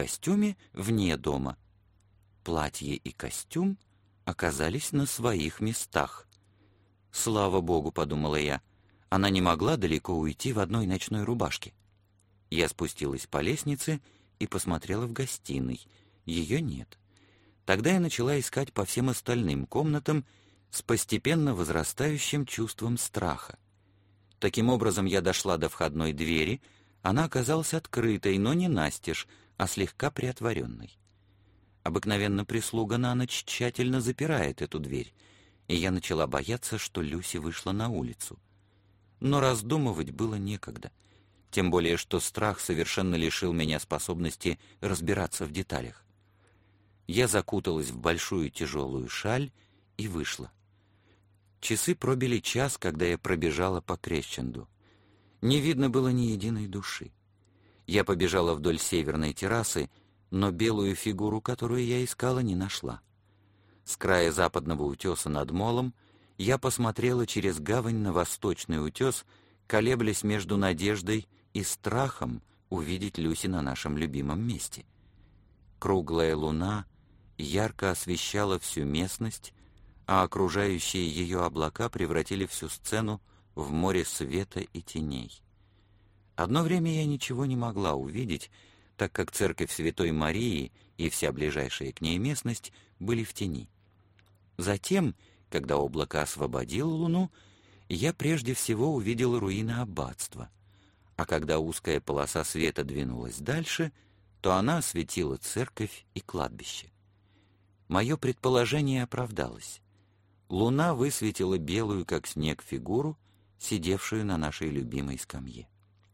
костюме вне дома. Платье и костюм оказались на своих местах. «Слава Богу», — подумала я, — она не могла далеко уйти в одной ночной рубашке. Я спустилась по лестнице и посмотрела в гостиной. Ее нет. Тогда я начала искать по всем остальным комнатам с постепенно возрастающим чувством страха. Таким образом, я дошла до входной двери. Она оказалась открытой, но не настежь, а слегка приотворенной. Обыкновенно прислуга на ночь тщательно запирает эту дверь, и я начала бояться, что Люси вышла на улицу. Но раздумывать было некогда, тем более что страх совершенно лишил меня способности разбираться в деталях. Я закуталась в большую тяжелую шаль и вышла. Часы пробили час, когда я пробежала по Крещенду. Не видно было ни единой души. Я побежала вдоль северной террасы, но белую фигуру, которую я искала, не нашла. С края западного утеса над молом я посмотрела через гавань на восточный утес, колеблясь между надеждой и страхом увидеть Люси на нашем любимом месте. Круглая луна ярко освещала всю местность, а окружающие ее облака превратили всю сцену в море света и теней. Одно время я ничего не могла увидеть, так как церковь Святой Марии и вся ближайшая к ней местность были в тени. Затем, когда облако освободило луну, я прежде всего увидела руины аббатства, а когда узкая полоса света двинулась дальше, то она осветила церковь и кладбище. Мое предположение оправдалось. Луна высветила белую, как снег, фигуру, сидевшую на нашей любимой скамье.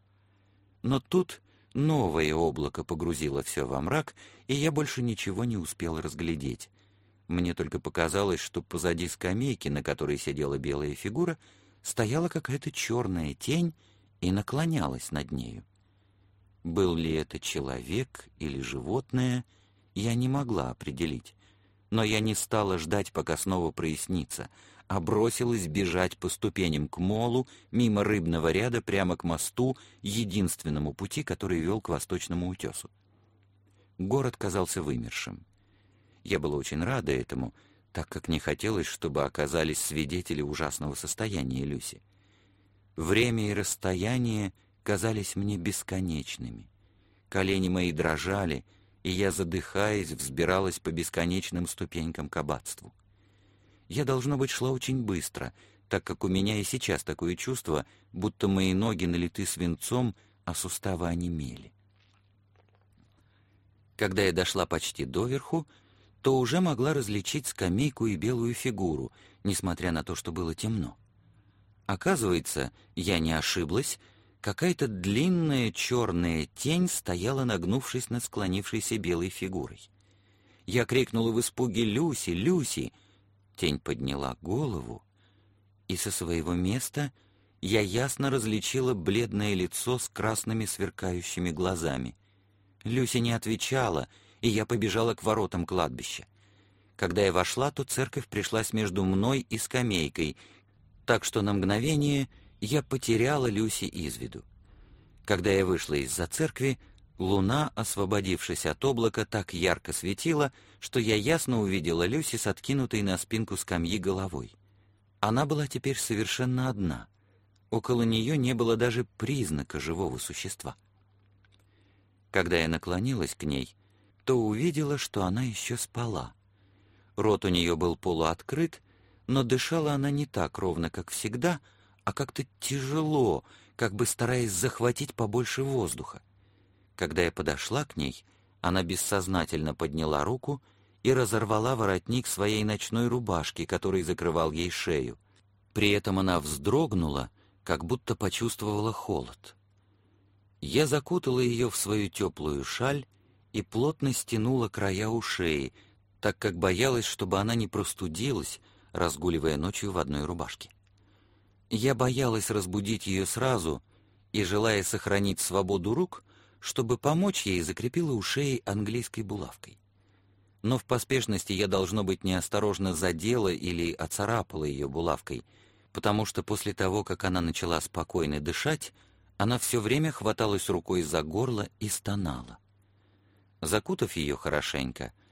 Но тут новое облако погрузило все во мрак, и я больше ничего не успел разглядеть. Мне только показалось, что позади скамейки, на которой сидела белая фигура, стояла какая-то черная тень и наклонялась над нею. Был ли это человек или животное, я не могла определить. Но я не стала ждать, пока снова прояснится, а бросилась бежать по ступеням к молу, мимо рыбного ряда, прямо к мосту, единственному пути, который вел к восточному утесу. Город казался вымершим. Я была очень рада этому, так как не хотелось, чтобы оказались свидетели ужасного состояния Люси. Время и расстояние казались мне бесконечными. Колени мои дрожали, и я, задыхаясь, взбиралась по бесконечным ступенькам к аббатству. Я, должно быть, шла очень быстро, так как у меня и сейчас такое чувство, будто мои ноги налиты свинцом, а суставы онемели. Когда я дошла почти доверху, то уже могла различить скамейку и белую фигуру, несмотря на то, что было темно. Оказывается, я не ошиблась, какая-то длинная черная тень стояла, нагнувшись над склонившейся белой фигурой. Я крикнула в испуге: «Люси! Люси!» Тень подняла голову, и со своего места я ясно различила бледное лицо с красными сверкающими глазами. Люси не отвечала, и я побежала к воротам кладбища. Когда я вошла, то церковь пришлась между мной и скамейкой, так что на мгновение я потеряла Люси из виду. Когда я вышла из-за церкви, луна, освободившись от облака, так ярко светила, что я ясно увидела Люси с откинутой на спинку скамьи головой. Она была теперь совершенно одна. Около нее не было даже признака живого существа. Когда я наклонилась к ней, то увидела, что она еще спала. Рот у нее был полуоткрыт, но дышала она не так ровно, как всегда, а как-то тяжело, как бы стараясь захватить побольше воздуха. Когда я подошла к ней, она бессознательно подняла руку и разорвала воротник своей ночной рубашки, который закрывал ей шею. При этом она вздрогнула, как будто почувствовала холод. Я закутала ее в свою теплую шаль и плотно стянула края у шеи, так как боялась, чтобы она не простудилась, разгуливая ночью в одной рубашке. Я боялась разбудить ее сразу и, желая сохранить свободу рук, чтобы помочь ей, закрепила у шеи английской булавкой. Но в поспешности я, должно быть, неосторожно задела или оцарапала ее булавкой, потому что после того, как она начала спокойно дышать, она все время хваталась рукой за горло и стонала. Закутав ее хорошенько,